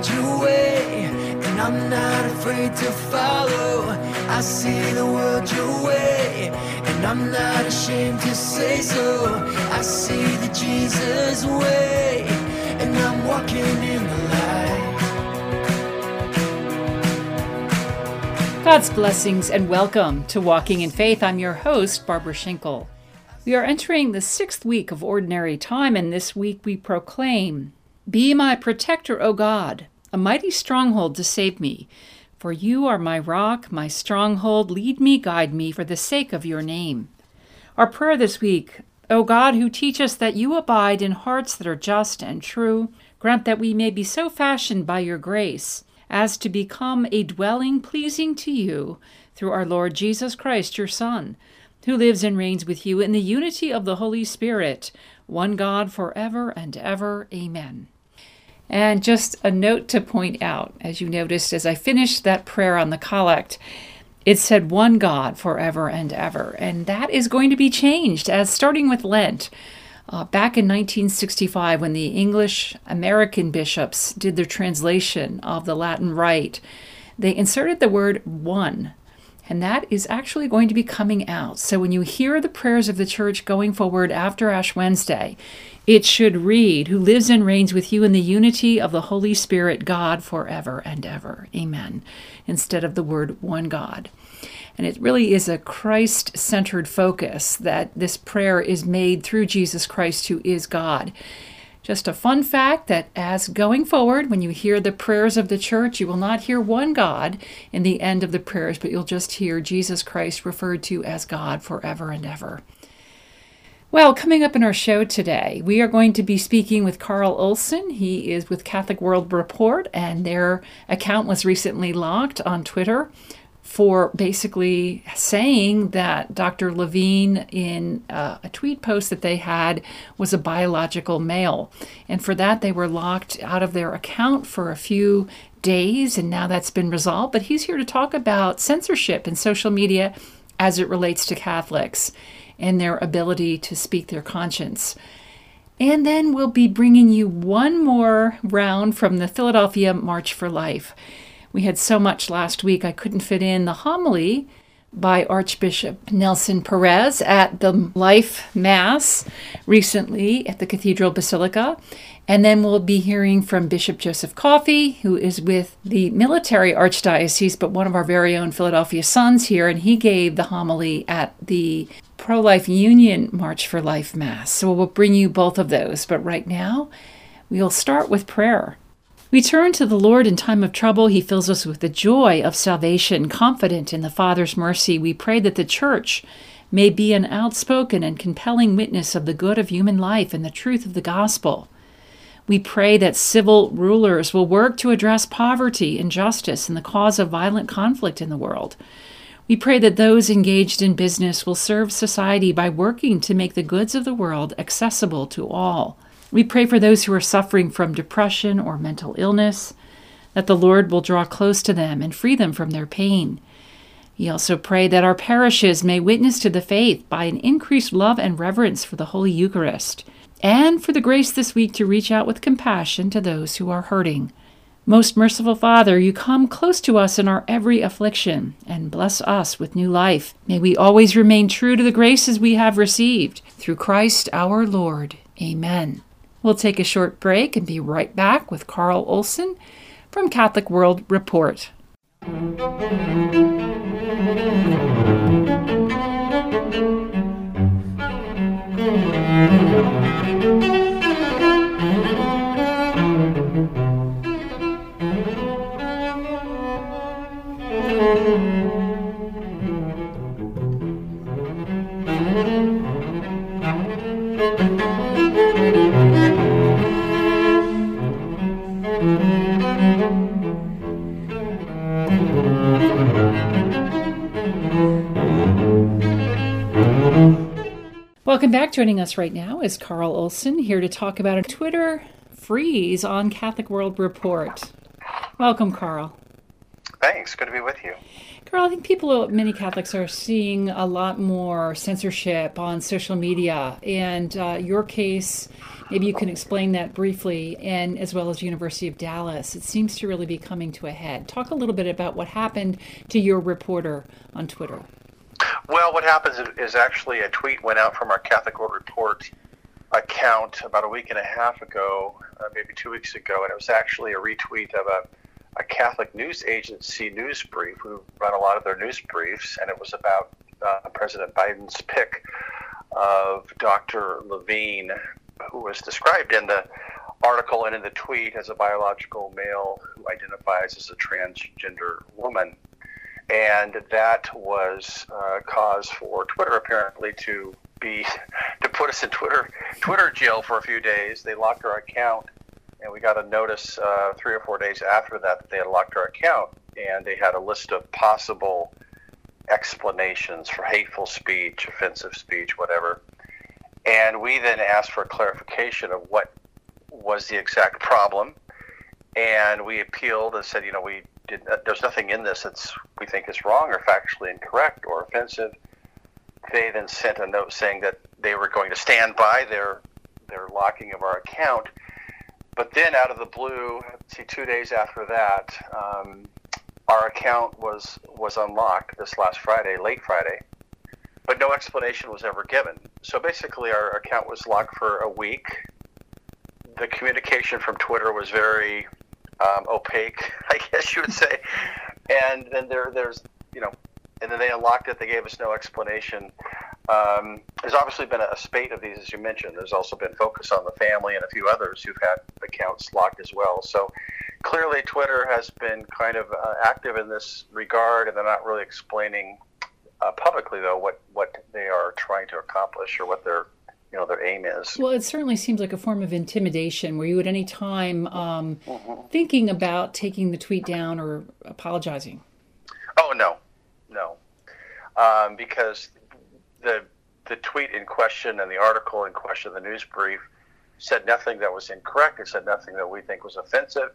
world your way, and I'm not afraid to follow. I see the world your way, and I'm not ashamed to say so. I see the Jesus way, and I'm walking in the light. God's blessings and welcome to Walking in Faith. I'm your host, Barbara Schinkel. We are entering the 6th week of Ordinary Time, and this week we proclaim, "Be my protector, O God, a mighty stronghold to save me. For you are my rock, my stronghold. Lead me, guide me, for the sake of your name." Our prayer this week, O God, who teach us that you abide in hearts that are just and true, grant that we may be so fashioned by your grace as to become a dwelling pleasing to you through our Lord Jesus Christ, your Son, who lives and reigns with you in the unity of the Holy Spirit, one God forever and ever. Amen. And just a note to point out, as you noticed as I finished that prayer on the collect, it said one God forever and ever. And that is going to be changed as starting with Lent. Back in 1965, when the English American bishops did their translation of the Latin Rite, they inserted the word one. And that is actually going to be coming out. So when you hear the prayers of the church going forward after Ash Wednesday, it should read, "Who lives and reigns with you in the unity of the Holy Spirit, God forever and ever." Amen. Instead of the word one God. And it really is a Christ-centered focus that this prayer is made through Jesus Christ, who is God. Just a fun fact that as going forward, when you hear the prayers of the church, you will not hear one God in the end of the prayers, but you'll just hear Jesus Christ referred to as God forever and ever. Well, coming up in our show today, we are going to be speaking with Carl Olson. He is with Catholic World Report, and their account was recently locked on Twitter for basically saying that Dr. Levine, in a tweet post that they had, was a biological male. And for that, they were locked out of their account for a few days, and now that's been resolved. But he's here to talk about censorship in social media as it relates to Catholics and their ability to speak their conscience. And then we'll be bringing you one more round from the Philadelphia March for Life. We had so much last week, I couldn't fit in the homily by Archbishop Nelson Perez at the Life Mass recently at the Cathedral Basilica. And then we'll be hearing from Bishop Joseph Coffey, who is with the military archdiocese, but one of our very own Philadelphia sons here, and he gave the homily at the Pro-Life Union March for Life Mass. So we'll bring you both of those. But right now, we'll start with prayer. We turn to the Lord in time of trouble. He fills us with the joy of salvation. Confident in the Father's mercy, we pray that the Church may be an outspoken and compelling witness of the good of human life and the truth of the gospel. We pray that civil rulers will work to address poverty, injustice, and the cause of violent conflict in the world. We pray that those engaged in business will serve society by working to make the goods of the world accessible to all. We pray for those who are suffering from depression or mental illness, that the Lord will draw close to them and free them from their pain. We also pray that our parishes may witness to the faith by an increased love and reverence for the Holy Eucharist, and for the grace this week to reach out with compassion to those who are hurting. Most merciful Father, you come close to us in our every affliction and bless us with new life. May we always remain true to the graces we have received. Through Christ our Lord. Amen. We'll take a short break and be right back with Carl Olson from Catholic World Report. Welcome back. Joining us right now is Carl Olson, here to talk about a Twitter freeze on Catholic World Report. Welcome, Carl. Thanks. Good to be with you. Carl, I think many Catholics are seeing a lot more censorship on social media. And your case, maybe you can explain that briefly, and as well as University of Dallas. It seems to really be coming to a head. Talk a little bit about what happened to your reporter on Twitter. Well, what happens is actually a tweet went out from our Catholic World Report account about a week and a half ago, maybe 2 weeks ago, and it was actually a retweet of a Catholic news agency news brief who run a lot of their news briefs, and it was about President Biden's pick of Dr. Levine, who was described in the article and in the tweet as a biological male who identifies as a transgender woman. And that was cause for Twitter apparently to put us in Twitter jail for a few days. They locked our account, and we got a notice 3 or 4 days after that they had locked our account, and they had a list of possible explanations for hateful speech, offensive speech, whatever. And we then asked for a clarification of what was the exact problem, and we appealed and said, there's nothing in this that we think is wrong or factually incorrect or offensive. They then sent a note saying that they were going to stand by their locking of our account. But then out of the blue, 2 days after that, our account was unlocked this last Friday, late Friday, but no explanation was ever given. So basically our account was locked for a week. The communication from Twitter was very opaque, I guess you would say. And then and then they unlocked it. They gave us no explanation. There's obviously been a spate of these, as you mentioned. There's also been Focus on the Family and a few others who've had accounts locked as well. So clearly Twitter has been kind of active in this regard, and they're not really explaining publicly, though, what they are trying to accomplish or what their aim is. Well, it certainly seems like a form of intimidation. Were you at any time thinking about taking the tweet down or apologizing? Oh, no. Because the tweet in question and the article in question, the news brief, said nothing that was incorrect. It said nothing that we think was offensive.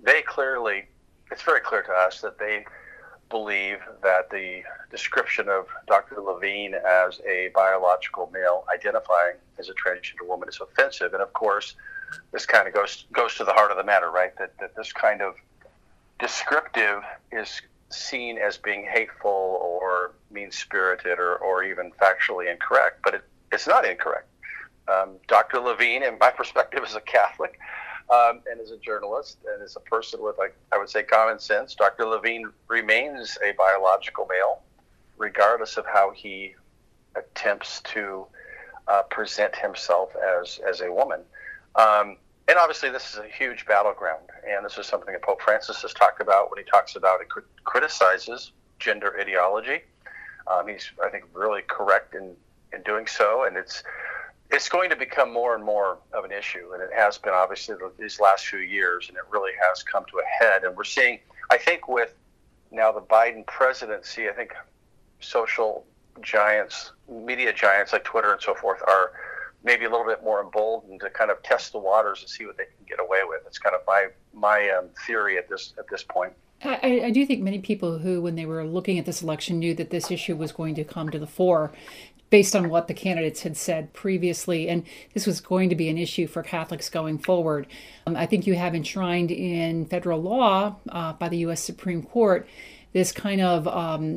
It's very clear to us that they believe that the description of Dr. Levine as a biological male identifying as a transgender woman is offensive. And of course, this kind of goes to the heart of the matter, right? That this kind of descriptive is seen as being hateful or mean-spirited or even factually incorrect, but it's not incorrect. Dr. Levine, in my perspective, is a Catholic and as a journalist and as a person with, I would say, common sense. Dr. Levine remains a biological male, regardless of how he attempts to present himself as a woman. And obviously, this is a huge battleground, and this is something that Pope Francis has talked about when he talks about and criticizes gender ideology. He's, I think, really correct in doing so, and it's going to become more and more of an issue, and it has been obviously these last few years, and it really has come to a head. And we're seeing, I think, with now the Biden presidency, I think social giants, media giants like Twitter and so forth are maybe a little bit more emboldened to kind of test the waters and see what they can get away with. It's kind of my theory at this point. I do think many people who, when they were looking at this election, knew that this issue was going to come to the fore based on what the candidates had said previously, and this was going to be an issue for Catholics going forward. I think you have enshrined in federal law by the U.S. Supreme Court this kind of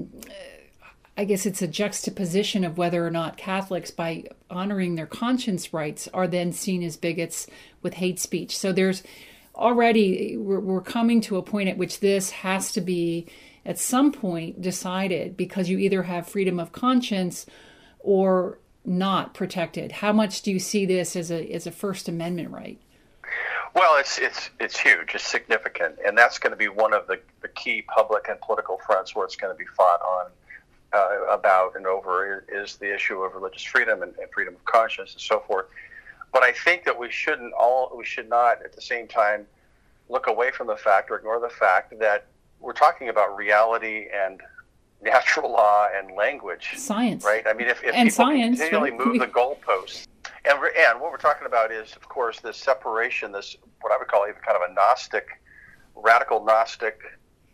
I guess it's a juxtaposition of whether or not Catholics, by honoring their conscience rights, are then seen as bigots with hate speech. So there's already, we're coming to a point at which this has to be at some point decided, because you either have freedom of conscience or not protected. How much do you see this as a First Amendment right? Well, it's huge. It's significant. And that's going to be one of the key public and political fronts where it's going to be fought on. About and over is the issue of religious freedom and freedom of conscience and so forth. But I think that we should not at the same time look away from the fact or ignore the fact that we're talking about reality and natural law and language. Science. Right? I mean, if and people science, continually move the goalposts. And what we're talking about is, of course, this separation, this what I would call even kind of a Gnostic, radical Gnostic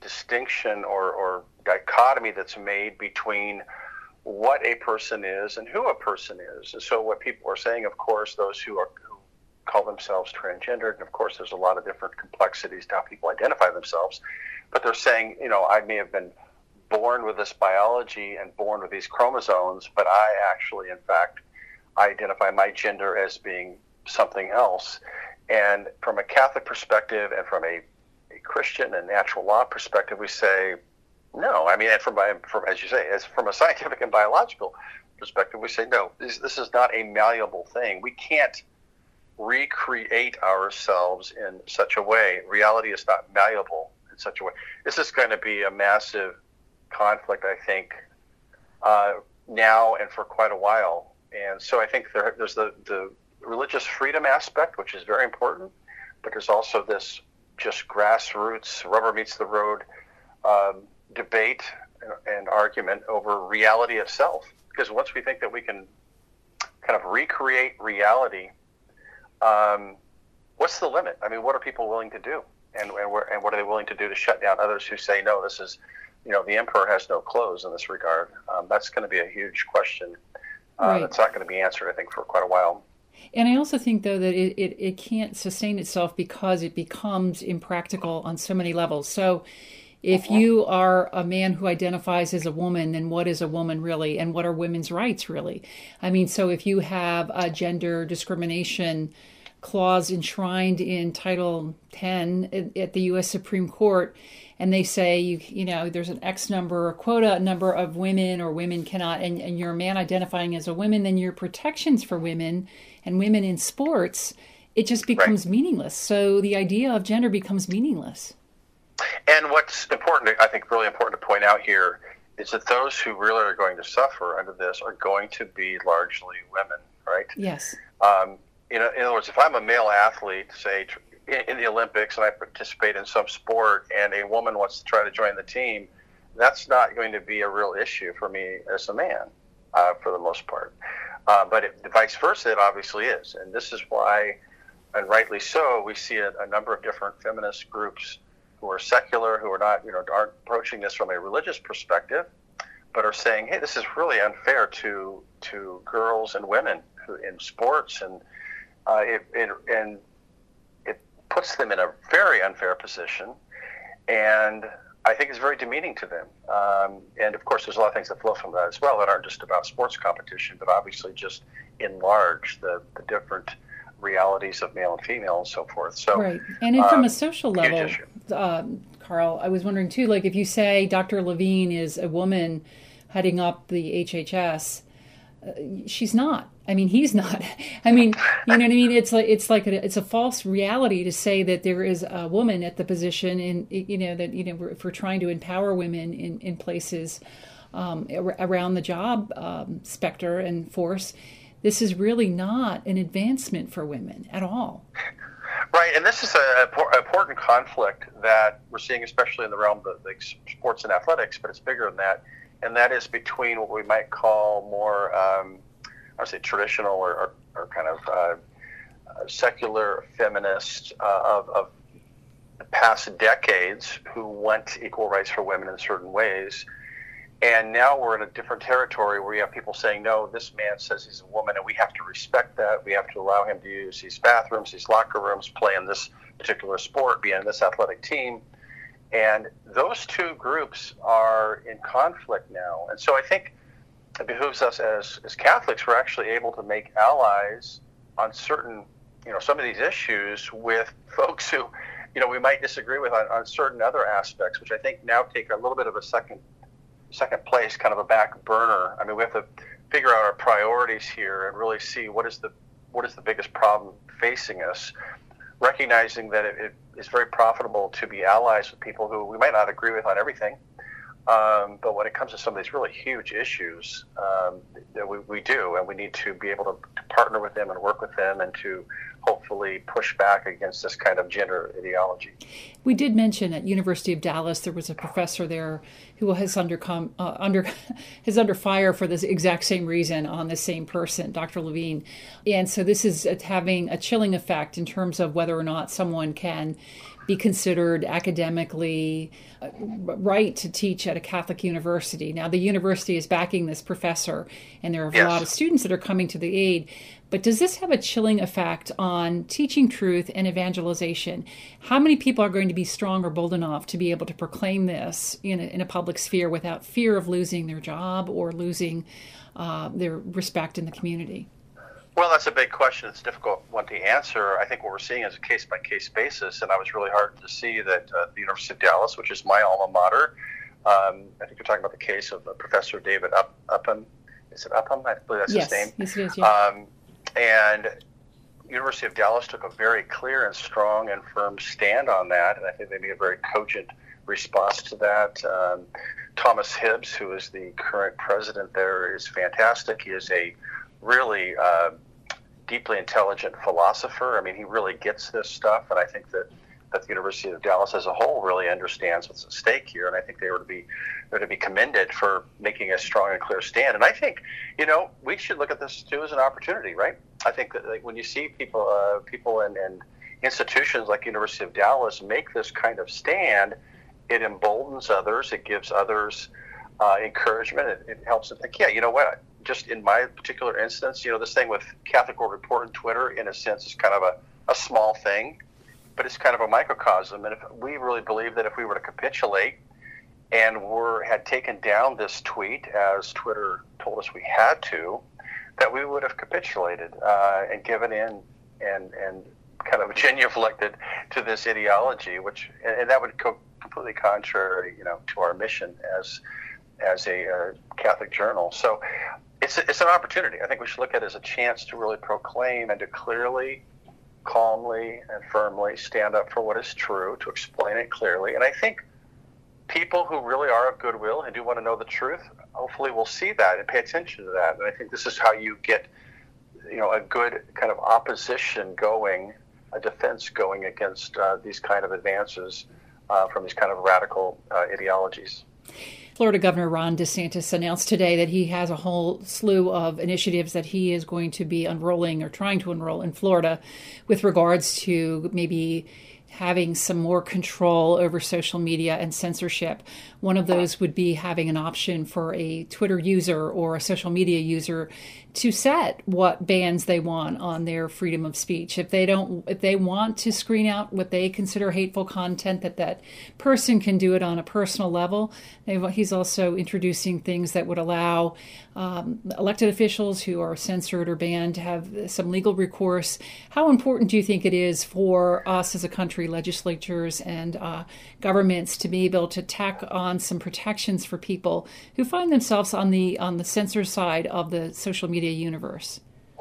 distinction or dichotomy that's made between what a person is and who a person is. And so what people are saying, of course, those who call themselves transgendered, and of course there's a lot of different complexities to how people identify themselves, but they're saying, I may have been born with this biology and born with these chromosomes, but I actually, in fact, I identify my gender as being something else. And from a Catholic perspective and from a Christian and natural law perspective, we say, no. I mean, and from as you say, as from a scientific and biological perspective, we say, no, this is not a malleable thing. We can't recreate ourselves in such a way. Reality is not malleable in such a way. This is going to be a massive conflict, I think, now and for quite a while. And so I think there's the religious freedom aspect, which is very important, but there's also this just grassroots, rubber meets the road debate and argument over reality itself. Because once we think that we can kind of recreate reality, what's the limit? I mean, what are people willing to do? And what are they willing to do to shut down others who say, no, this is, the emperor has no clothes in this regard? That's going to be a huge question. Right. That's not going to be answered, I think, for quite a while. And I also think, though, that it can't sustain itself because it becomes impractical on so many levels. So if you are a man who identifies as a woman, then what is a woman really? And what are women's rights really? I mean, so if you have a gender discrimination clause enshrined in Title 10 at the U.S. Supreme Court, and they say, there's an X number, a quota number of women or women cannot, and you're a man identifying as a woman, then your protections for women and women in sports, it just becomes meaningless. So the idea of gender becomes meaningless. And what's important, I think really important to point out here, is that those who really are going to suffer under this are going to be largely women, right? Yes. In other words, if I'm a male athlete, say, in the Olympics, and I participate in some sport, and a woman wants to try to join the team, that's not going to be a real issue for me as a man, for the most part. But vice versa, it obviously is. And this is why, and rightly so, we see a number of different feminist groups who are secular, who are not, aren't approaching this from a religious perspective, but are saying, hey, this is really unfair to girls and women in sports, and it puts them in a very unfair position, and I think it's very demeaning to them. And of course, there's a lot of things that flow from that as well that aren't just about sports competition, but obviously just enlarge the different realities of male and female and so forth. So, right. And then from a social level, Carl, I was wondering too, like if you say Dr. Levine is a woman heading up the HHS, she's not. I mean, he's not. I mean, you know what I mean? It's a false reality to say that there is a woman at the position, and if we're trying to empower women in places around the job specter and force, this is really not an advancement for women at all. Right, and this is an important conflict that we're seeing, especially in the realm of sports and athletics, but it's bigger than that, and that is between what we might call more I would say traditional or kind of secular feminists of the past decades who want equal rights for women in certain ways. And now we're in a different territory where you have people saying, no, this man says he's a woman and we have to respect that. We have to allow him to use these bathrooms, these locker rooms, play in this particular sport, be in this athletic team. And those two groups are in conflict now. And so I think it behooves us as Catholics, we're actually able to make allies on certain, some of these issues with folks who, we might disagree with on certain other aspects, which I think now take a little bit of a second place, kind of a back burner. I mean, we have to figure out our priorities here and really see what is the biggest problem facing us, recognizing that it is very profitable to be allies with people who we might not agree with on everything. But when it comes to some of these really huge issues, that we do, and we need to be able to partner with them and work with them and to hopefully push back against this kind of gender ideology. We did mention at University of Dallas there was a professor there who has under fire for this exact same reason on the same person, Dr. Levine. And so this is having a chilling effect in terms of whether or not someone can be considered academically right to teach at a Catholic university. Now, the university is backing this professor, and there are a lot of students that are coming to the aid. But does this have a chilling effect on teaching truth and evangelization? How many people are going to be strong or bold enough to be able to proclaim this in a public sphere without fear of losing their job or losing their respect in the community? Well, that's a big question. It's a difficult one to answer. I think what we're seeing is a case-by-case basis, and I was really heartened to see that the University of Dallas, which is my alma mater, I think you're talking about the case of Professor David Upham. Is it Upham? I believe that's his name. Yes, it is, yeah. And University of Dallas took a very clear and strong and firm stand on that, and I think they made a very cogent response to that. Thomas Hibbs, who is the current president there, is fantastic. He is a really deeply intelligent philosopher. I mean, he really gets this stuff, and I think that the University of Dallas as a whole really understands what's at stake here, and I think they're to be commended for making a strong and clear stand. And I think, we should look at this too as an opportunity, right? I think that when you see people and institutions like University of Dallas make this kind of stand, it emboldens others, it gives others encouragement, it helps them think, yeah, you know what? Just in my particular instance, this thing with Catholic World Report and Twitter, in a sense, is kind of a small thing, but it's kind of a microcosm. And if we really believe that if we were to capitulate and had taken down this tweet, as Twitter told us we had to, that we would have capitulated and given in and kind of genuflected to this ideology, and that would go completely contrary, to our mission as a Catholic journal. So it's an opportunity. I think we should look at it as a chance to really proclaim and to clearly, calmly, and firmly stand up for what is true, to explain it clearly. And I think people who really are of goodwill and do want to know the truth, hopefully will see that and pay attention to that. And I think this is how you get, a good kind of opposition going, a defense going against these kind of advances from these kind of radical ideologies. Florida Governor Ron DeSantis announced today that he has a whole slew of initiatives that he is going to be unrolling or trying to unroll in Florida with regards to maybe having some more control over social media and censorship. One of those would be having an option for a Twitter user or a social media user to set what bans they want on their freedom of speech. If they want to screen out what they consider hateful content, that person can do it on a personal level. He's also introducing things that would allow elected officials who are censored or banned to have some legal recourse. How important do you think it is for us as a country, legislatures and governments, to be able to tack on some protections for people who find themselves on the censor side of the social media universe?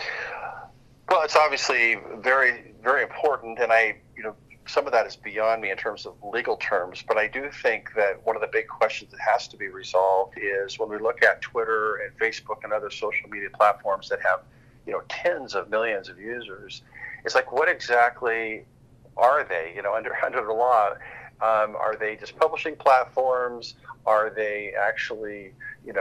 Well, it's obviously very, very important, and some of that is beyond me in terms of legal terms, but I do think that one of the big questions that has to be resolved is when we look at Twitter and Facebook and other social media platforms that have, tens of millions of users, it's like, what exactly are they, under the law? Are they just publishing platforms? Are they actually,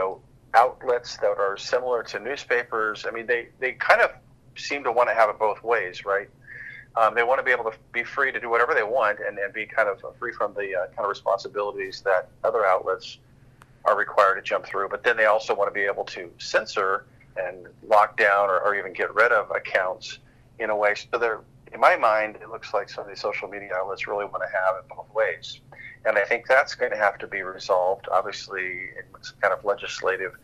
outlets that are similar to newspapers? I mean, they kind of seem to want to have it both ways, right? They want to be able to be free to do whatever they want and be kind of free from the kind of responsibilities that other outlets are required to jump through. But then they also want to be able to censor and lock down or even get rid of accounts in a way. So in my mind, it looks like some of these social media outlets really want to have it both ways. And I think that's going to have to be resolved, obviously, in some kind of legislative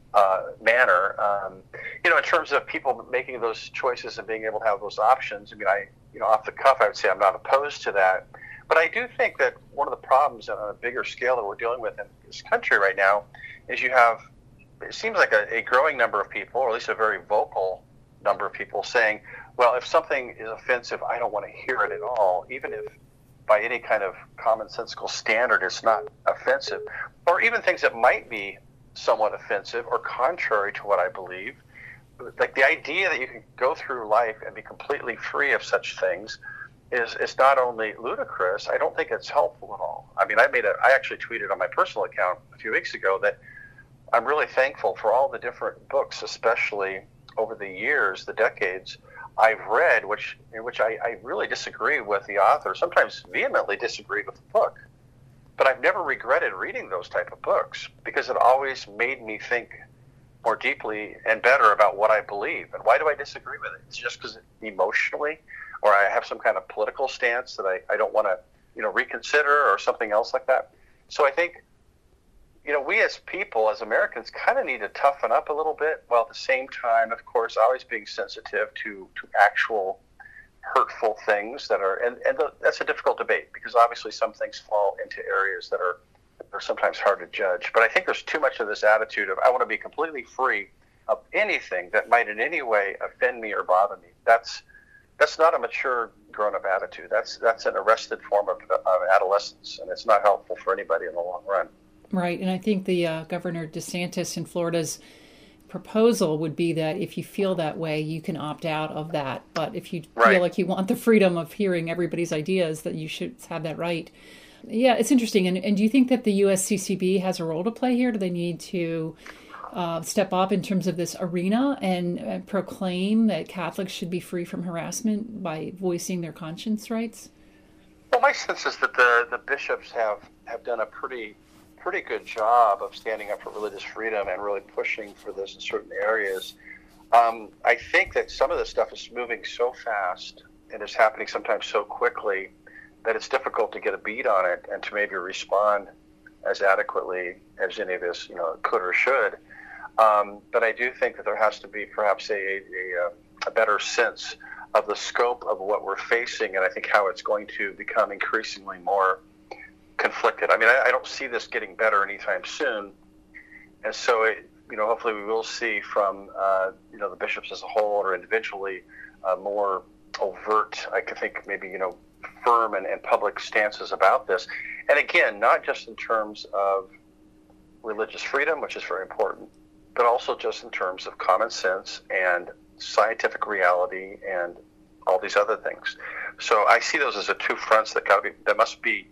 manner. In terms of people making those choices and being able to have those options, I mean, off the cuff, I would say I'm not opposed to that. But I do think that one of the problems on a bigger scale that we're dealing with in this country right now is it seems like a growing number of people, or at least a very vocal number of people, saying, well, if something is offensive, I don't want to hear it at all, even if by any kind of commonsensical standard it's not offensive, or even things that might be somewhat offensive or contrary to what I believe. Like the idea that you can go through life and be completely free of such things is not only ludicrous, I don't think it's helpful at all. I mean, I actually tweeted on my personal account a few weeks ago that I'm really thankful for all the different books, especially over the years, the decades, I've read, in which I really disagree with the author, sometimes vehemently disagree with the book. But I've never regretted reading those type of books because it always made me think more deeply and better about what I believe. And why do I disagree with it? It's just because emotionally, or I have some kind of political stance that I don't want to, reconsider, or something else like that. So I think, we as people, as Americans, kind of need to toughen up a little bit, while at the same time, of course, always being sensitive to actual hurtful things that are, and that's a difficult debate, because obviously some things fall into areas that are sometimes hard to judge. But I think there's too much of this attitude of, I want to be completely free of anything that might in any way offend me or bother me. That's not a mature grown-up attitude. That's an arrested form of adolescence, and it's not helpful for anybody in the long run. Right, and I think the Governor DeSantis in Florida's proposal would be that if you feel that way, you can opt out of that. But if you feel like you want the freedom of hearing everybody's ideas, that you should have that right. Yeah, it's interesting. And do you think that the USCCB has a role to play here? Do they need to step up in terms of this arena and proclaim that Catholics should be free from harassment by voicing their conscience rights? Well, my sense is that the bishops have done a pretty good job of standing up for religious freedom and really pushing for this in certain areas. I think that some of this stuff is moving so fast and is happening sometimes so quickly that it's difficult to get a beat on it and to maybe respond as adequately as any of us, could or should. But I do think that there has to be perhaps a better sense of the scope of what we're facing, and I think how it's going to become increasingly more conflicted. I mean, I don't see this getting better anytime soon, and so hopefully we will see from the bishops as a whole or individually more overt, I could think maybe firm and public stances about this. And again, not just in terms of religious freedom, which is very important, but also just in terms of common sense and scientific reality and all these other things. So I see those as the two fronts that must be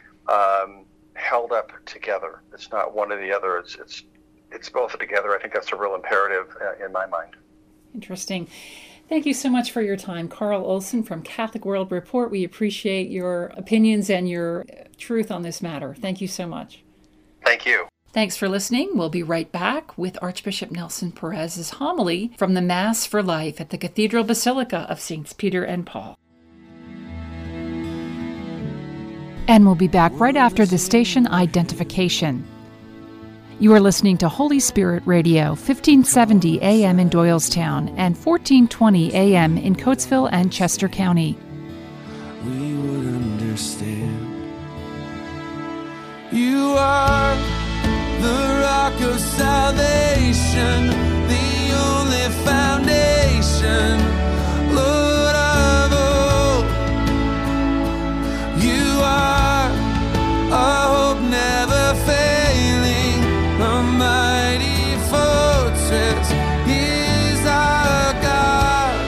held up together. It's not one or the other. It's both together. I think that's a real imperative in my mind. Interesting. Thank you so much for your time, Carl Olson from Catholic World Report. We appreciate your opinions and your truth on this matter. Thank you so much. Thank you. Thanks for listening. We'll be right back with Archbishop Nelson Perez's homily from the Mass for Life at the Cathedral Basilica of Saints Peter and Paul. And we'll be back right after the station identification. You are listening to Holy Spirit Radio, 1570 AM in Doylestown and 1420 AM in Coatesville and Chester County. We would understand. You are the rock of salvation, the only foundation, Lord of all. You are a hope never failing, a mighty fortress is our God.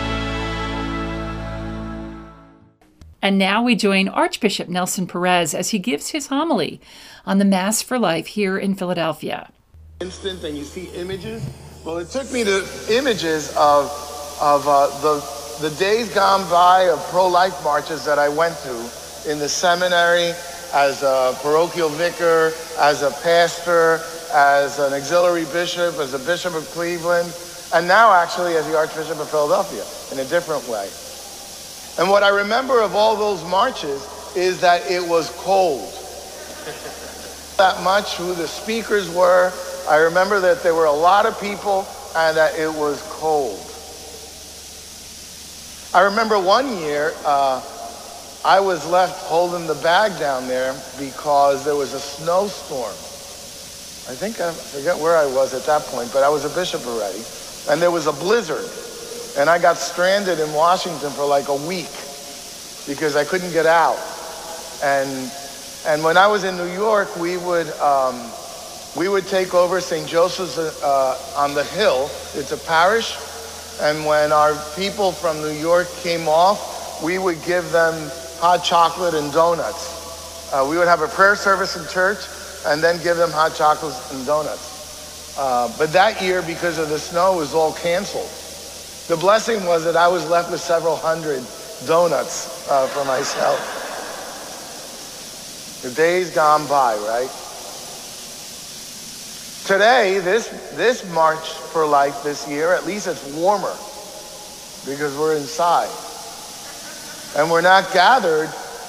And now we join Archbishop Nelson Perez as he gives his homily on the Mass for Life here in Philadelphia. Instant, and you see images. Well, it took me to images of the days gone by of pro-life marches that I went to in the seminary as a parochial vicar, as a pastor, as an auxiliary bishop, as a bishop of Cleveland, and now actually as the Archbishop of Philadelphia in a different way. And what I remember of all those marches is that it was cold. That much who the speakers were. I remember that there were a lot of people and that it was cold. I remember one year I was left holding the bag down there because there was a snowstorm. I forget where I was at that point, but I was a bishop already. And there was a blizzard. And I got stranded in Washington for like a week because I couldn't get out. And when I was in New York, we would take over St. Joseph's on the Hill. It's a parish. And when our people from New York came off, we would give them hot chocolate and donuts. We would have a prayer service in church and then give them hot chocolates and donuts. But that year, because of the snow, it was all canceled. The blessing was that I was left with several hundred donuts for myself. The days gone by, right? Today, this March for Life this year, at least it's warmer because we're inside. And we're not gathered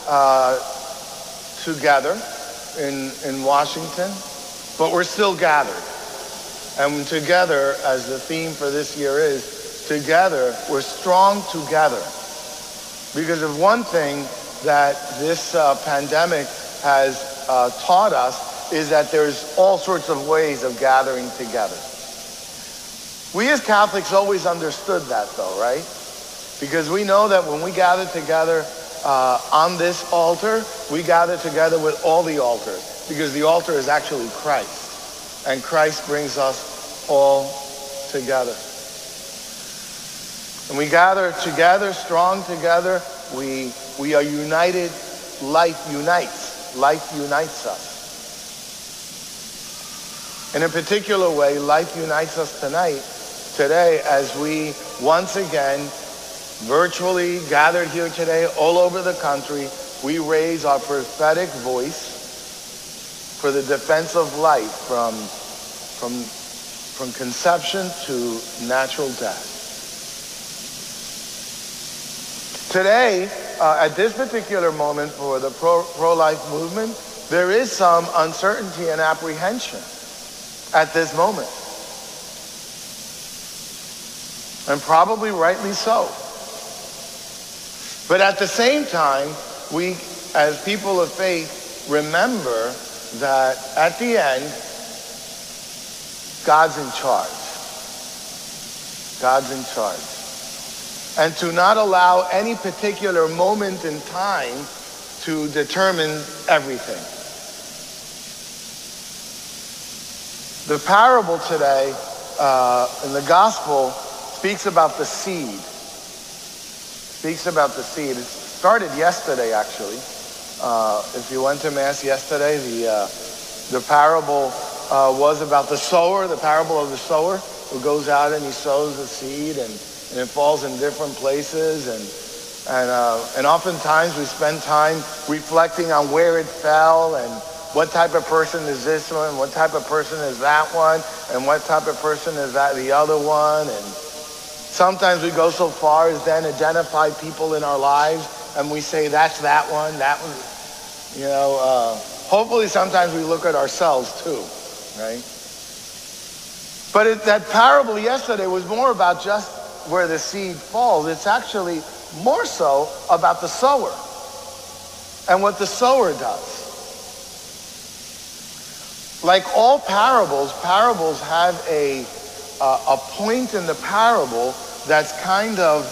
together in Washington, but we're still gathered. And together, as the theme for this year is, together, we're strong together. Because of one thing that this pandemic has taught us is that there's all sorts of ways of gathering together. We as Catholics always understood that though, right? Because we know that when we gather together on this altar, we gather together with all the altars, because the altar is actually Christ, and Christ brings us all together. And we gather together, strong together, we are united. Life unites. Life unites us. In a particular way, life unites us today, as we once again, virtually gathered here today all over the country, we raise our prophetic voice for the defense of life from conception to natural death. Today, at this particular moment for the pro-life movement, there is some uncertainty and apprehension at this moment. And probably rightly so. But at the same time, we, as people of faith, remember that at the end, God's in charge. God's in charge. And to not allow any particular moment in time to determine everything. The parable today in the gospel speaks about the seed. Speaks about the seed. It started yesterday, actually. If you went to Mass yesterday, the parable was about the sower, the parable of the sower who goes out and he sows the seed and it falls in different places. And oftentimes we spend time reflecting on where it fell and what type of person is this one, what type of person is that one, and what type of person is that the other one. And sometimes we go so far as then identify people in our lives and we say, that's that one, that one. You know, hopefully sometimes we look at ourselves too, right? But that parable yesterday was more about just where the seed falls. It's actually more so about the sower and what the sower does. Like all parables have a point in the parable that's kind of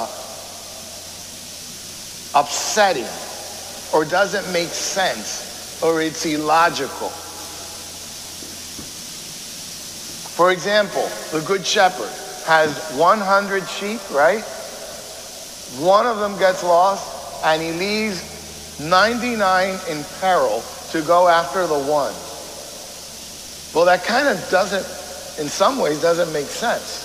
upsetting or doesn't make sense or it's illogical. For example, the Good Shepherd has 100 sheep, right? One of them gets lost and he leaves 99 in peril to go after the one. Well, that kind of doesn't, in some ways, doesn't make sense.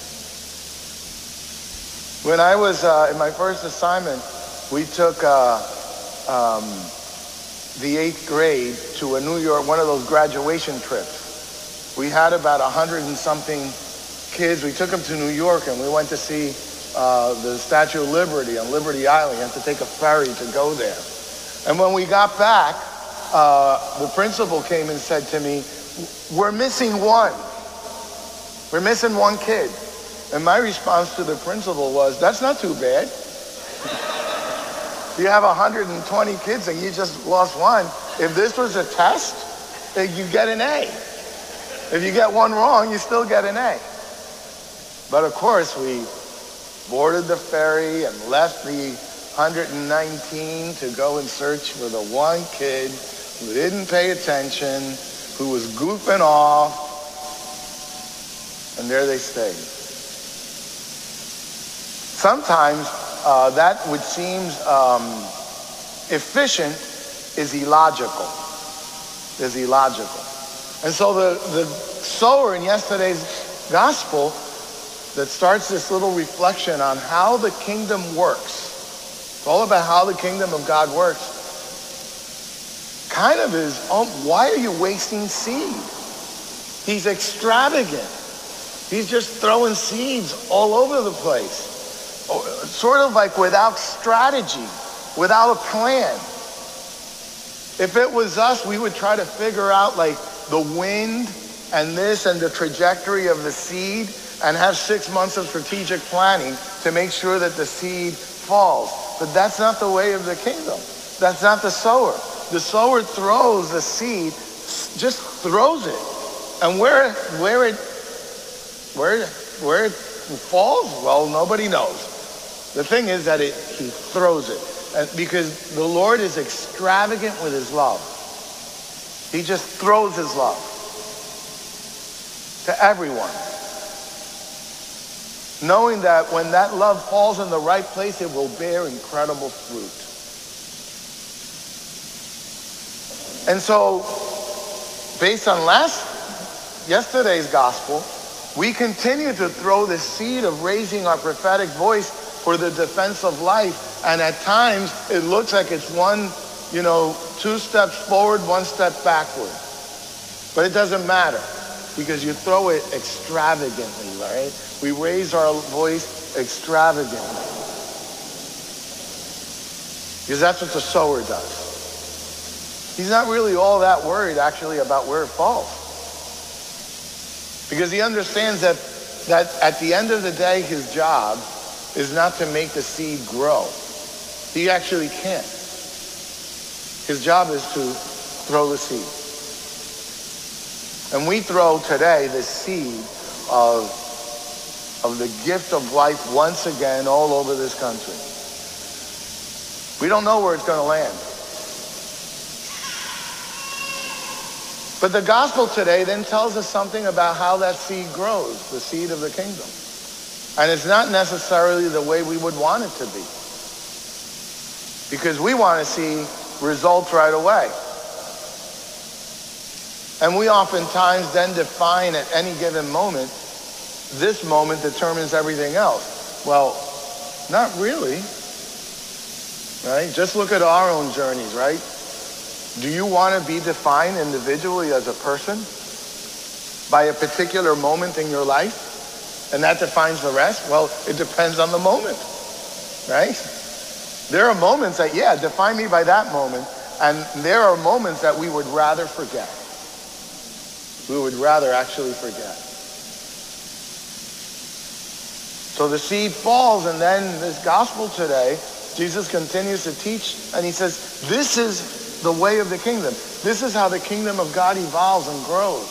When I was in my first assignment, we took the 8th grade to a New York, one of those graduation trips. We had about 100 and something kids. We took them to New York and we went to see the Statue of Liberty on Liberty Island. You have to take a ferry to go there. And when we got back, the principal came and said to me, we're missing one. We're missing one kid. And my response to the principal was, that's not too bad. You have 120 kids and you just lost one. If this was a test, you get an A. If you get one wrong, you still get an A. But of course, we boarded the ferry and left the 119 to go and search for the one kid who didn't pay attention, who was goofing off, and there they stayed. Sometimes that which seems efficient is illogical. And so the sower in yesterday's gospel that starts this little reflection on how the kingdom works. It's all about how the kingdom of God works. Kind of is, why are you wasting seed? He's extravagant. He's just throwing seeds all over the place. Sort of like without strategy, without a plan. If it was us, we would try to figure out like the wind and this and the trajectory of the seed and have 6 months of strategic planning to make sure that the seed falls. But that's not the way of the kingdom. That's not the sower. The sower throws the seed, just throws it. And where it falls, well, nobody knows. The thing is that he throws it. And because the Lord is extravagant with his love. He just throws his love to everyone. Knowing that when that love falls in the right place, it will bear incredible fruit. And so, based on yesterday's gospel, we continue to throw the seed of raising our prophetic voice for the defense of life. And at times, it looks like it's 2 steps forward, 1 step backward. But it doesn't matter because you throw it extravagantly, right? We raise our voice extravagantly. Because that's what the sower does. He's not really all that worried actually about where it falls. Because he understands that at the end of the day, his job is not to make the seed grow. He actually can't. His job is to throw the seed. And we throw today the seed of the gift of life once again all over this country. We don't know where it's going to land. But the gospel today then tells us something about how that seed grows, the seed of the kingdom. And it's not necessarily the way we would want it to be. Because we want to see results right away. And we oftentimes then define at any given moment, this moment determines everything else. Well, not really. Right? Just look at our own journeys, right? Do you want to be defined individually as a person by a particular moment in your life? And that defines the rest? Well, it depends on the moment, right? There are moments that, define me by that moment. And there are moments that we would rather forget. We would rather actually forget. So the seed falls, and then this gospel today, Jesus continues to teach, and he says, this is the way of the kingdom. This is how the kingdom of God evolves and grows.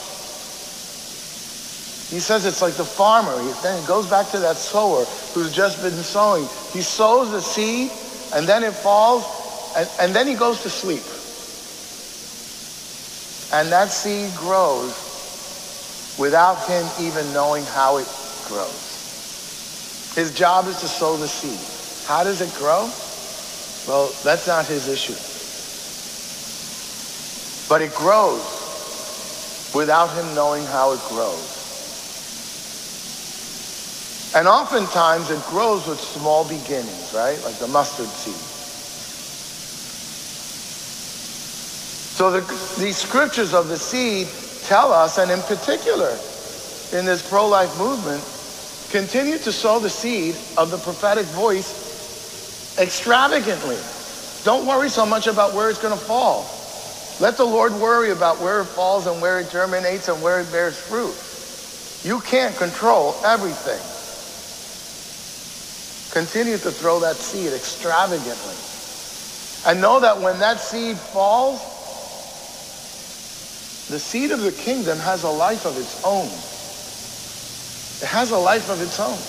He says it's like the farmer. Then he goes back to that sower who's just been sowing. He sows the seed, and then it falls, and then he goes to sleep. And that seed grows without him even knowing how it grows. His job is to sow the seed. How does it grow? Well, that's not his issue. But it grows without him knowing how it grows. And oftentimes it grows with small beginnings, right? Like the mustard seed. So these scriptures of the seed tell us, and in particular in this pro-life movement, continue to sow the seed of the prophetic voice extravagantly. Don't worry so much about where it's going to fall. Let the Lord worry about where it falls and where it germinates and where it bears fruit. You can't control everything. Continue to throw that seed extravagantly. And know that when that seed falls, the seed of the kingdom has a life of its own. It has a life of its own.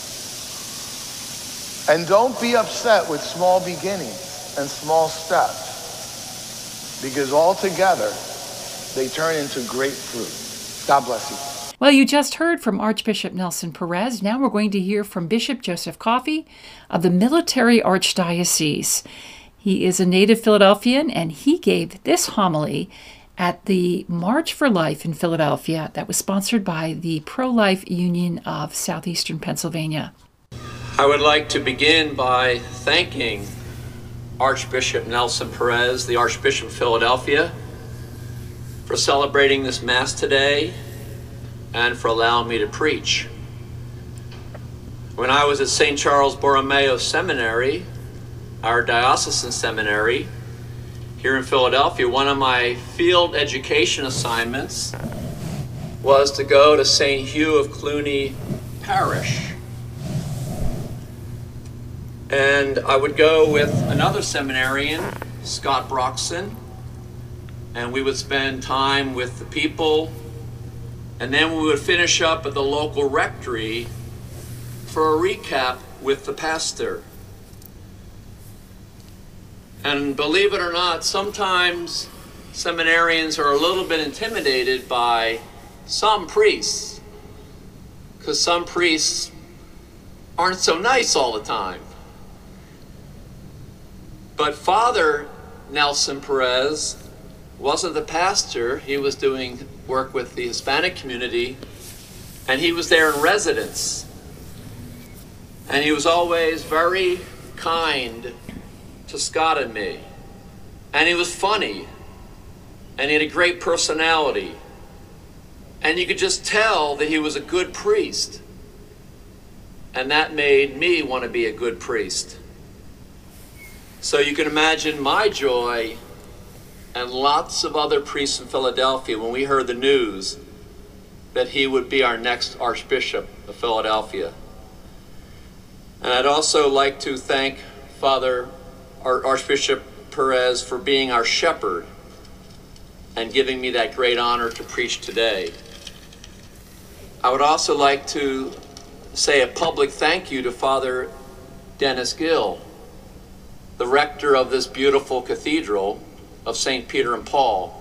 And don't be upset with small beginnings and small steps. Because altogether, they turn into great fruit. God bless you. Well, you just heard from Archbishop Nelson Perez. Now we're going to hear from Bishop Joseph Coffey of the Military Archdiocese. He is a native Philadelphian, and he gave this homily at the March for Life in Philadelphia that was sponsored by the Pro-Life Union of Southeastern Pennsylvania. I would like to begin by thanking Archbishop Nelson Perez, the Archbishop of Philadelphia, for celebrating this Mass today and for allowing me to preach. When I was at St. Charles Borromeo Seminary, our diocesan seminary here in Philadelphia, one of my field education assignments was to go to St. Hugh of Cluny Parish. And I would go with another seminarian, Scott Broxson, and we would spend time with the people, and then we would finish up at the local rectory for a recap with the pastor. And believe it or not, sometimes seminarians are a little bit intimidated by some priests, because some priests aren't so nice all the time. But Father Nelson Perez wasn't the pastor. He was doing work with the Hispanic community, and he was there in residence. And he was always very kind to Scott and me. And he was funny. And he had a great personality. And you could just tell that he was a good priest. And that made me want to be a good priest. So you can imagine my joy and lots of other priests in Philadelphia when we heard the news that he would be our next Archbishop of Philadelphia. And I'd also like to thank Archbishop Perez for being our shepherd and giving me that great honor to preach today. I would also like to say a public thank you to Father Dennis Gill, the rector of this beautiful cathedral of St. Peter and Paul.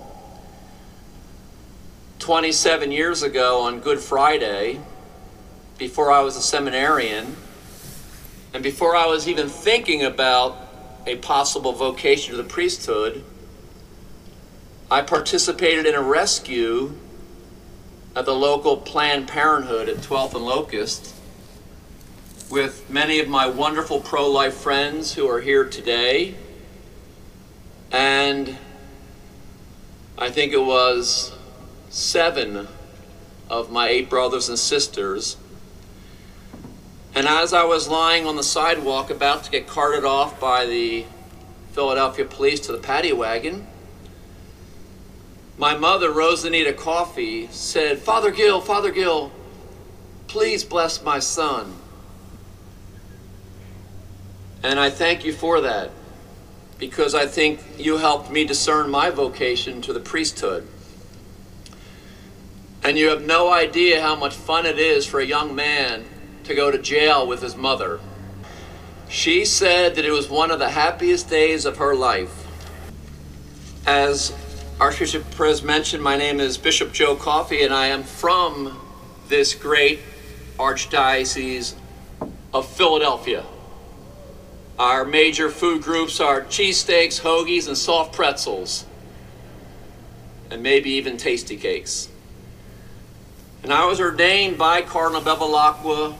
27 years ago on Good Friday, before I was a seminarian, and before I was even thinking about a possible vocation to the priesthood, I participated in a rescue at the local Planned Parenthood at 12th and Locust with many of my wonderful pro-life friends who are here today. And I think it was 7 of my 8 brothers and sisters. And as I was lying on the sidewalk about to get carted off by the Philadelphia police to the paddy wagon, my mother, Rosanita Coffey, said, Father Gill, please bless my son." And I thank you for that, because I think you helped me discern my vocation to the priesthood. And you have no idea how much fun it is for a young man to go to jail with his mother. She said that it was one of the happiest days of her life. As Archbishop Perez mentioned, my name is Bishop Joe Coffey, and I am from this great Archdiocese of Philadelphia. Our major food groups are cheesesteaks, hoagies, and soft pretzels, and maybe even tasty cakes. And I was ordained by Cardinal Bevilacqua,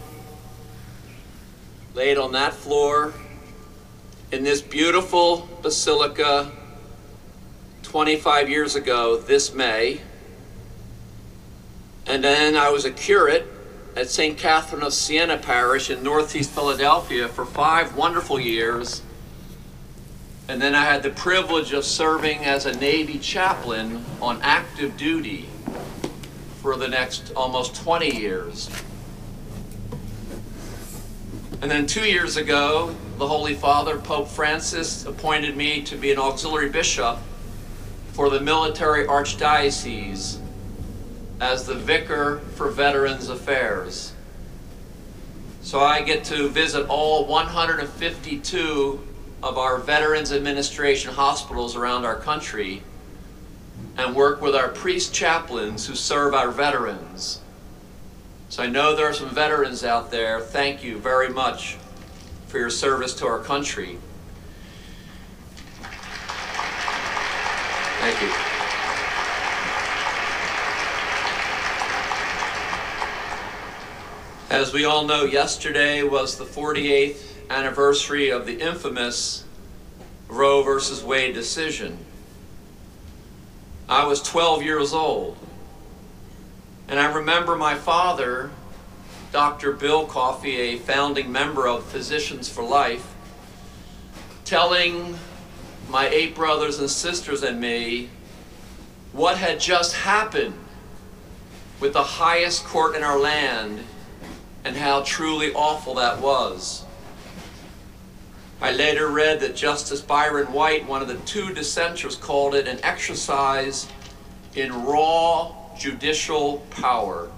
laid on that floor in this beautiful basilica 25 years ago this May. And then I was a curate at St. Catherine of Siena Parish in Northeast Philadelphia for 5 wonderful years. And then I had the privilege of serving as a Navy chaplain on active duty for the next almost 20 years. And then 2 years ago, the Holy Father, Pope Francis, appointed me to be an auxiliary bishop for the military archdiocese as the vicar for Veterans Affairs. So I get to visit all 152 of our Veterans Administration hospitals around our country and work with our priest chaplains who serve our veterans. So I know there are some veterans out there. Thank you very much for your service to our country. Thank you. As we all know, yesterday was the 48th anniversary of the infamous Roe versus Wade decision. I was 12 years old, and I remember my father, Dr. Bill Coffey, a founding member of Physicians for Life, telling my 8 brothers and sisters and me what had just happened with the highest court in our land and how truly awful that was. I later read that Justice Byron White, one of the 2 dissenters, called it an exercise in raw judicial power.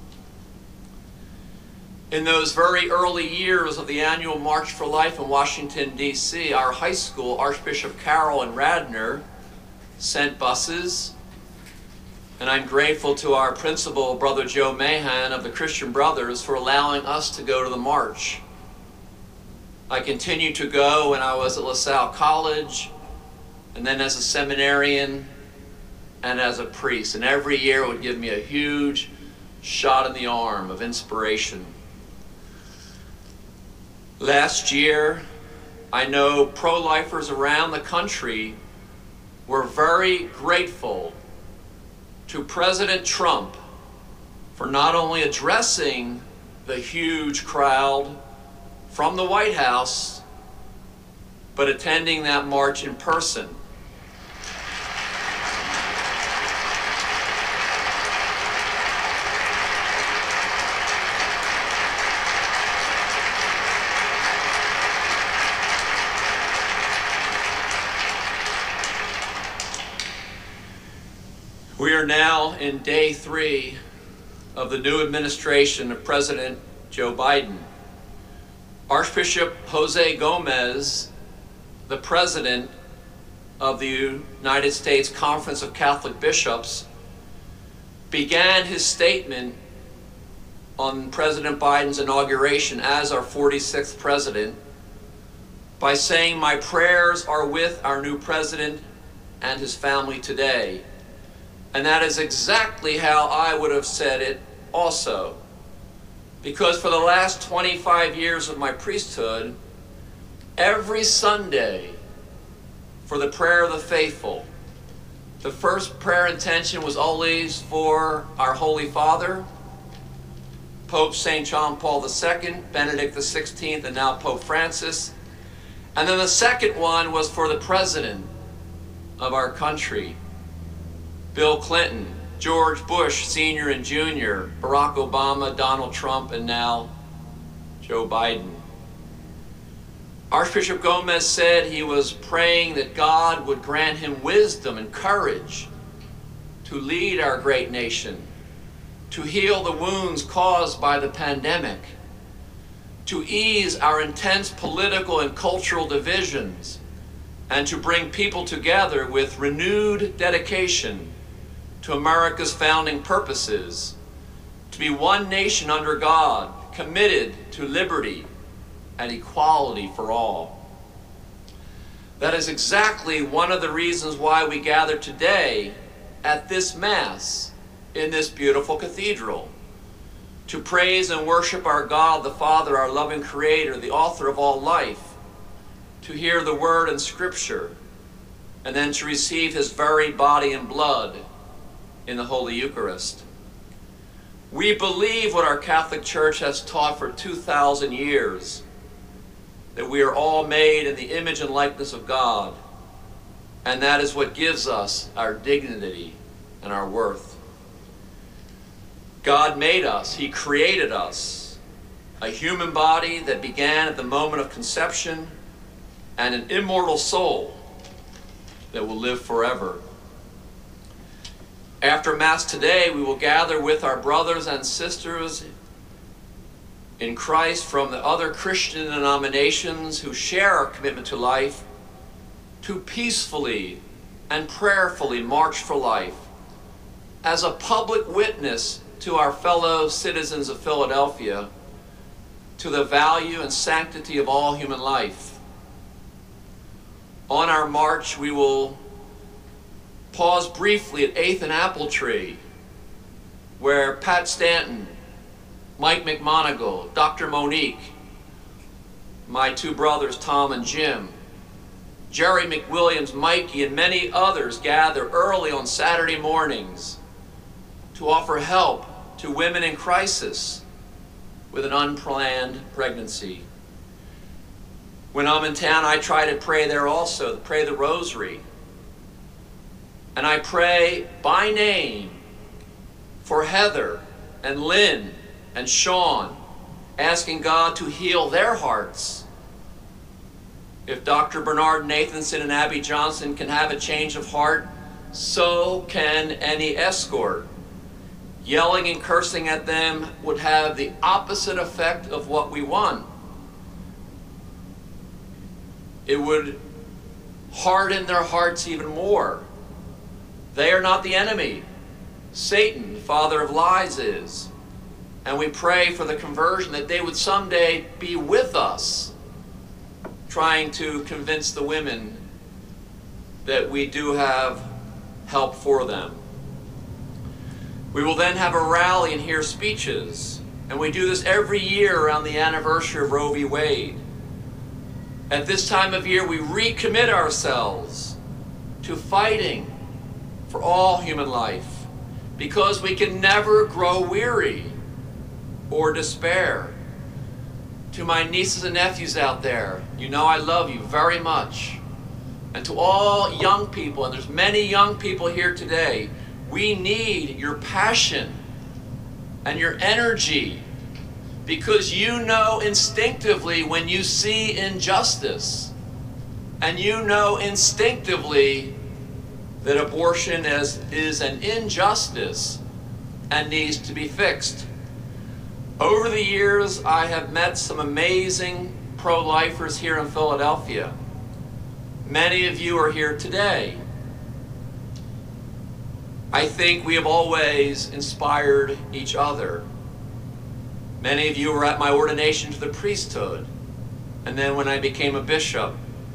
In those very early years of the annual March for Life in Washington, D.C., our high school, Archbishop Carroll and Radnor, sent buses, and I'm grateful to our principal, Brother Joe Mahan of the Christian Brothers, for allowing us to go to the march. I continued to go when I was at LaSalle College, and then as a seminarian and as a priest. And every year it would give me a huge shot in the arm of inspiration. Last year, I know pro-lifers around the country were very grateful to President Trump for not only addressing the huge crowd from the White House, but attending that march in person. We are now in day 3 of the new administration of President Joe Biden. Archbishop Jose Gomez, the president of the United States Conference of Catholic Bishops, began his statement on President Biden's inauguration as our 46th president by saying, "My prayers are with our new president and his family today." And that is exactly how I would have said it also. Because for the last 25 years of my priesthood, every Sunday for the prayer of the faithful, the first prayer intention was always for our Holy Father, Pope St. John Paul II, Benedict XVI, and now Pope Francis. And then the second one was for the President of our country, Bill Clinton, George Bush Sr. and Jr., Barack Obama, Donald Trump, and now Joe Biden. Archbishop Gomez said he was praying that God would grant him wisdom and courage to lead our great nation, to heal the wounds caused by the pandemic, to ease our intense political and cultural divisions, and to bring people together with renewed dedication to America's founding purposes, to be one nation under God, committed to liberty and equality for all. That is exactly one of the reasons why we gather today at this Mass in this beautiful cathedral, to praise and worship our God, the Father, our loving Creator, the author of all life, to hear the Word and Scripture, and then to receive His very body and blood in the Holy Eucharist. We believe what our Catholic Church has taught for 2,000 years, that we are all made in the image and likeness of God, and that is what gives us our dignity and our worth. God made us, He created us, a human body that began at the moment of conception, and an immortal soul that will live forever. After Mass today, we will gather with our brothers and sisters in Christ from the other Christian denominations who share our commitment to life, to peacefully and prayerfully march for life as a public witness to our fellow citizens of Philadelphia to the value and sanctity of all human life. On our march, we will pause briefly at 8th and Apple Tree, where Pat Stanton Mike McMonigal, Dr. Monique, my two brothers, Tom and Jim, Jerry McWilliams, Mikey, and many others gather early on Saturday mornings to offer help to women in crisis with an unplanned pregnancy. When I'm in town, I try to pray there also, to pray the rosary. And I pray by name for Heather and Lynn and Sean, asking God to heal their hearts. If Dr. Bernard Nathanson and Abby Johnson can have a change of heart, so can any escort. Yelling and cursing at them would have the opposite effect of what we want. It would harden their hearts even more. They are not the enemy. Satan, the father of lies, is. And we pray for the conversion that they would someday be with us, trying to convince the women that we do have help for them. We will then have a rally and hear speeches, and we do this every year around the anniversary of Roe v. Wade. At this time of year, we recommit ourselves to fighting for all human life, because we can never grow weary or despair. To my nieces and nephews out there, you know I love you very much. And to all young people, and there's many young people here today, we need your passion and your energy, because you know instinctively when you see injustice, and you know instinctively that abortion is an injustice and needs to be fixed. Over the years, I have met some amazing pro-lifers here in Philadelphia. Many of you are here today. I think we have always inspired each other. Many of you were at my ordination to the priesthood, and then when I became a bishop.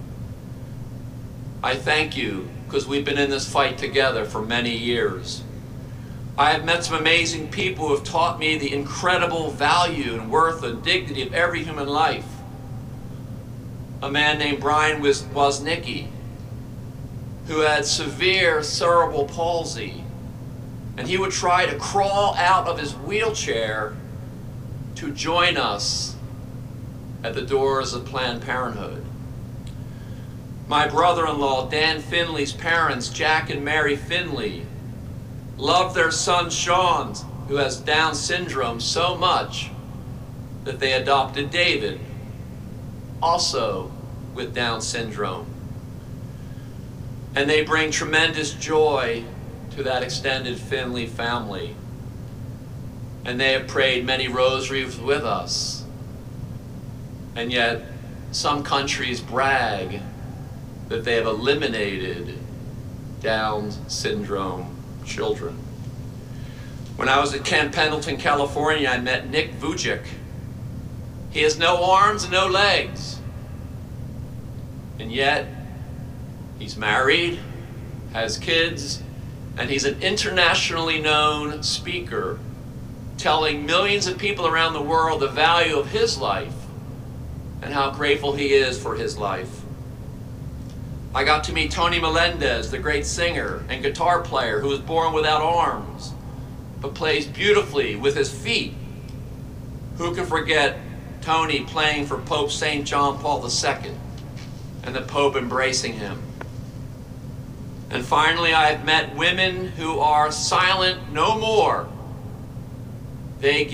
I thank you, because we've been in this fight together for many years. I have met some amazing people who have taught me the incredible value and worth and dignity of every human life. A man named Brian Woznicki, who had severe cerebral palsy, and he would try to crawl out of his wheelchair to join us at the doors of Planned Parenthood. My brother-in-law, Dan Finley's parents, Jack and Mary Finley, loved their son Sean, who has Down syndrome, so much that they adopted David, also with Down syndrome. And they bring tremendous joy to that extended Finley family. And they have prayed many rosaries with us. And yet, some countries brag that they have eliminated Down syndrome children. When I was at Camp Pendleton, California, I met Nick Vujicic. He has no arms and no legs. And yet, he's married, has kids, and he's an internationally known speaker, telling millions of people around the world the value of his life and how grateful he is for his life. I got to meet Tony Melendez, the great singer and guitar player who was born without arms, but plays beautifully with his feet. Who can forget Tony playing for Pope St. John Paul II and the Pope embracing him? And finally, I have met women who are silent no more. They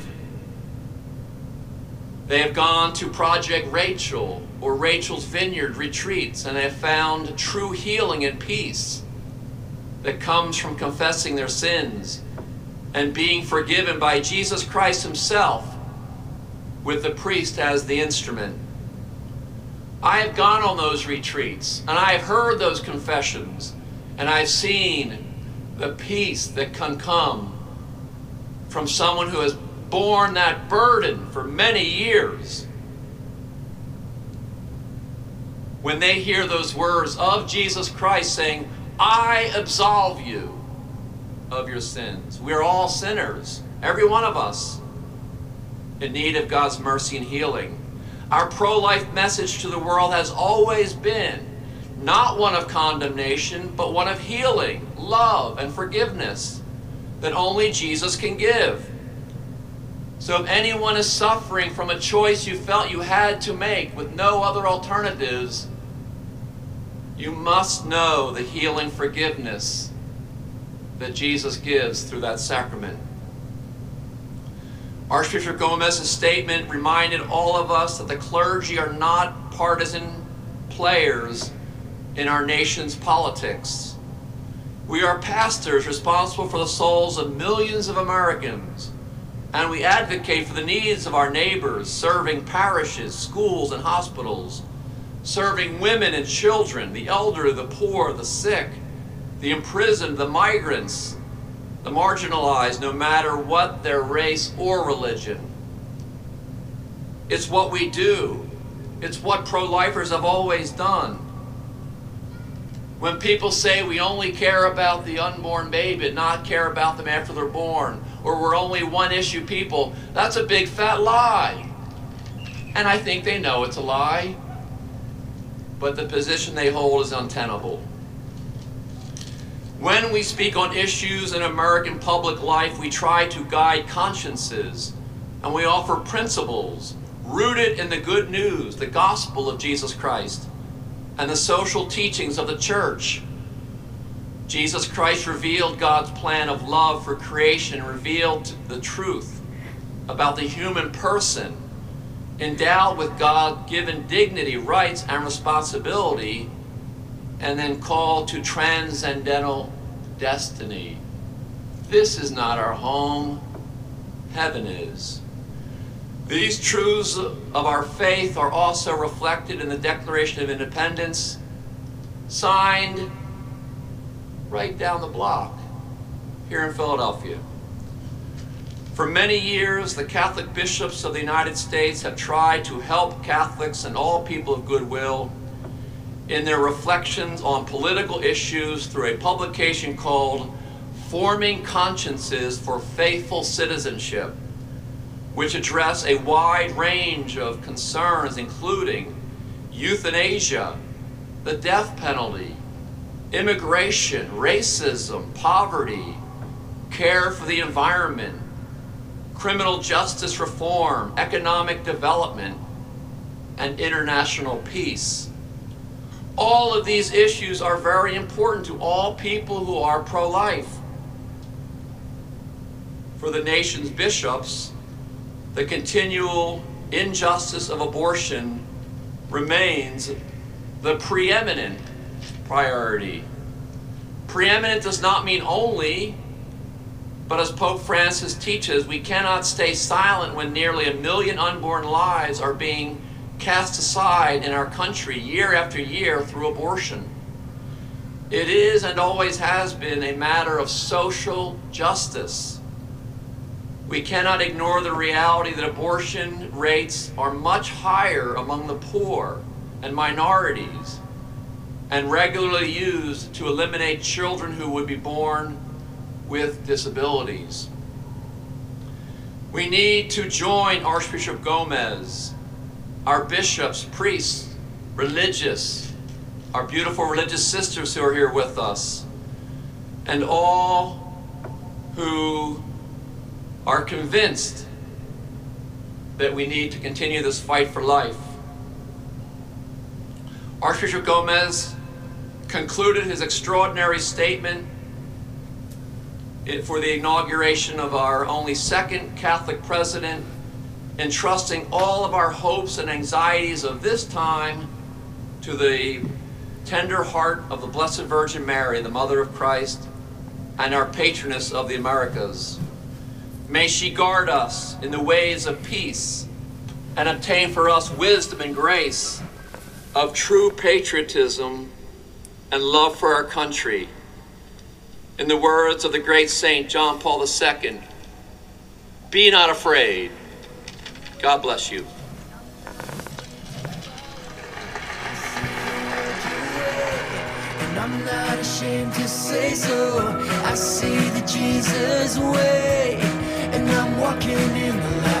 have gone to Project Rachel or Rachel's Vineyard retreats, and have found true healing and peace that comes from confessing their sins and being forgiven by Jesus Christ himself, with the priest as the instrument. I have gone on those retreats, and I have heard those confessions, and I've seen the peace that can come from someone who has borne that burden for many years. When they hear those words of Jesus Christ saying, I absolve you of your sins. We're all sinners, every one of us. in need of God's mercy and healing. Our pro-life message to the world has always been not one of condemnation, but one of healing, love, and forgiveness that only Jesus can give. So if anyone is suffering from a choice you felt you had to make with no other alternatives, you must know the healing forgiveness that Jesus gives through that sacrament. Archbishop Gomez's statement reminded all of us that the clergy are not partisan players in our nation's politics. We are pastors responsible for the souls of millions of Americans, and we advocate for the needs of our neighbors, serving parishes, schools, and hospitals, serving women and children, the elderly, the poor, the sick, the imprisoned, the migrants, the marginalized, no matter what their race or religion. It's what we do. It's what pro-lifers have always done. When people say we only care about the unborn baby and not care about them after they're born, or we're only one-issue people, that's a big fat lie. And I think they know it's a lie, but the position they hold is untenable. When we speak on issues in American public life, we try to guide consciences, and we offer principles rooted in the good news, the gospel of Jesus Christ, and the social teachings of the church. Jesus Christ revealed God's plan of love for creation, revealed the truth about the human person, endowed with God-given dignity, rights, and responsibility, and then called to transcendental destiny. This is not our home. Heaven is. These truths of our faith are also reflected in the Declaration of Independence, signed right down the block here in Philadelphia. For many years, the Catholic bishops of the United States have tried to help Catholics and all people of goodwill in their reflections on political issues through a publication called Forming Consciences for Faithful Citizenship, which address a wide range of concerns, including euthanasia, the death penalty, immigration, racism, poverty, care for the environment, criminal justice reform, economic development, and international peace. All of these issues are very important to all people who are pro-life. For the nation's bishops, the continual injustice of abortion remains the preeminent priority. Preeminent does not mean only, but as Pope Francis teaches, we cannot stay silent when nearly 1 million unborn lives are being cast aside in our country year after year through abortion. It is and always has been a matter of social justice. We cannot ignore the reality that abortion rates are much higher among the poor and minorities, and regularly used to eliminate children who would be born with disabilities. We need to join Archbishop Gomez, our bishops, priests, religious, our beautiful religious sisters who are here with us, and all who are convinced that we need to continue this fight for life. Archbishop Gomez concluded his extraordinary statement for the inauguration of our only second Catholic president, entrusting all of our hopes and anxieties of this time to the tender heart of the Blessed Virgin Mary, the Mother of Christ, and our patroness of the Americas. May she guard us in the ways of peace and obtain for us wisdom and grace of true patriotism and love for our country. In the words of the great Saint John Paul II, be not afraid. God bless you. And I'm not ashamed to say so. I see the Jesus way, and I'm walking in the light.